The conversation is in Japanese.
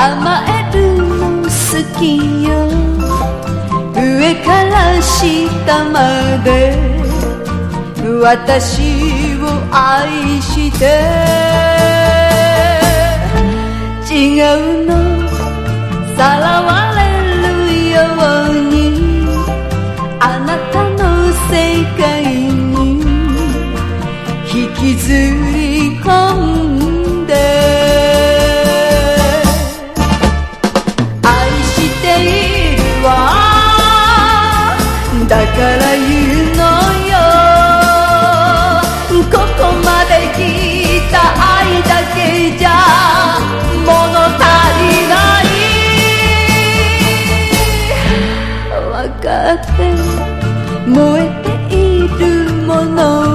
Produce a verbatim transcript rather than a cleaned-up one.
甘えるの好きよ、上から下まで私を愛して違うのさらわれるようにあなたの世界に引きずり込んで愛しているわだから言うのよここまで来た愛だけじゃ物足りない分かって燃えているもの